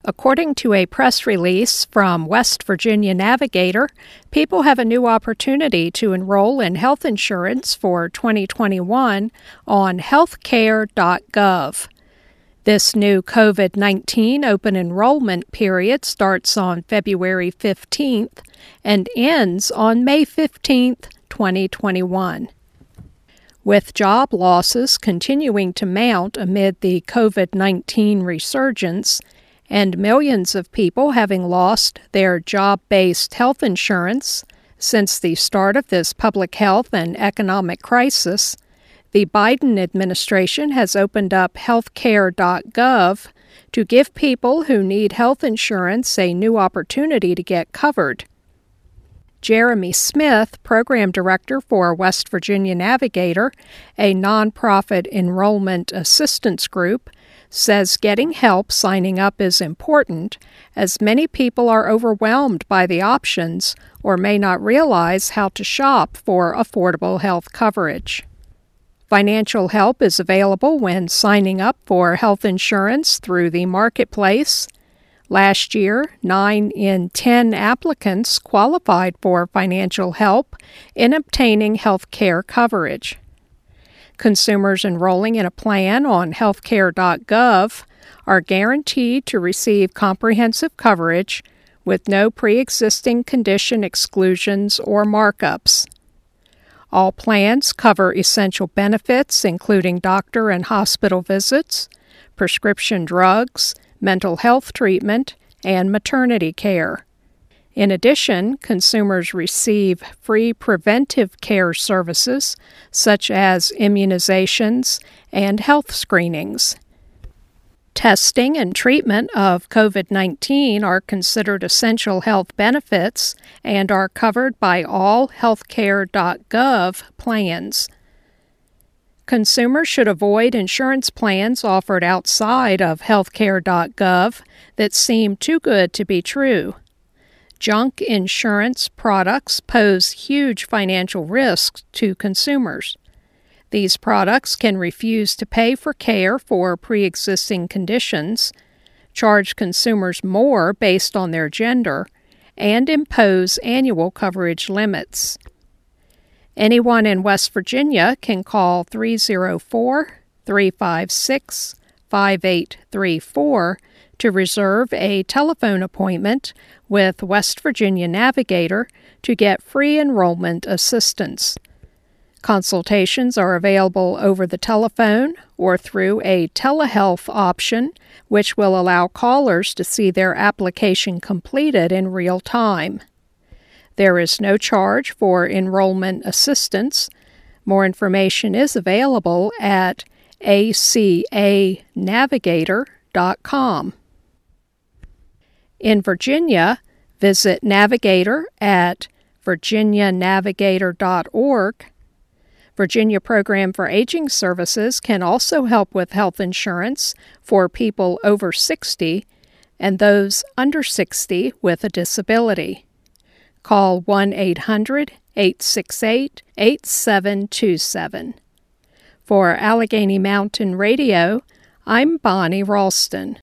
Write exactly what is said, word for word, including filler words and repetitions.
According to a press release from West Virginia Navigator, people have a new opportunity to enroll in health insurance for twenty twenty-one on healthcare dot gov. This new COVID nineteen open enrollment period starts on February fifteenth and ends on May fifteenth, twenty twenty-one. With job losses continuing to mount amid the COVID nineteen resurgence, and millions of people having lost their job-based health insurance since the start of this public health and economic crisis, the Biden administration has opened up healthcare dot gov to give people who need health insurance a new opportunity to get covered. Jeremy Smith, Program Director for West Virginia Navigator, a nonprofit enrollment assistance group, says getting help signing up is important, as many people are overwhelmed by the options or may not realize how to shop for affordable health coverage. Financial help is available when signing up for health insurance through the marketplace. Last year, nine in ten applicants qualified for financial help in obtaining health care coverage. Consumers enrolling in a plan on healthcare dot gov are guaranteed to receive comprehensive coverage with no pre-existing condition exclusions or markups. All plans cover essential benefits, including doctor and hospital visits, prescription drugs, mental health treatment, and maternity care. In addition, consumers receive free preventive care services such as immunizations and health screenings. Testing and treatment of COVID nineteen are considered essential health benefits and are covered by all healthcare dot gov plans. Consumers should avoid insurance plans offered outside of healthcare dot gov that seem too good to be true. Junk insurance products pose huge financial risks to consumers. These products can refuse to pay for care for pre-existing conditions, charge consumers more based on their gender, and impose annual coverage limits. Anyone in West Virginia can call three oh four, three five six, five eight three four to reserve a telephone appointment with West Virginia Navigator to get free enrollment assistance. Consultations are available over the telephone or through a telehealth option, which will allow callers to see their application completed in real time. There is no charge for enrollment assistance. More information is available at a c a navigator dot com. In Virginia, visit Navigator at virginia navigator dot org. Virginia Program for Aging Services can also help with health insurance for people over sixty and those under sixty with a disability. Call one eight hundred, eight six eight, eight seven two seven. For Allegheny Mountain Radio, I'm Bonnie Ralston.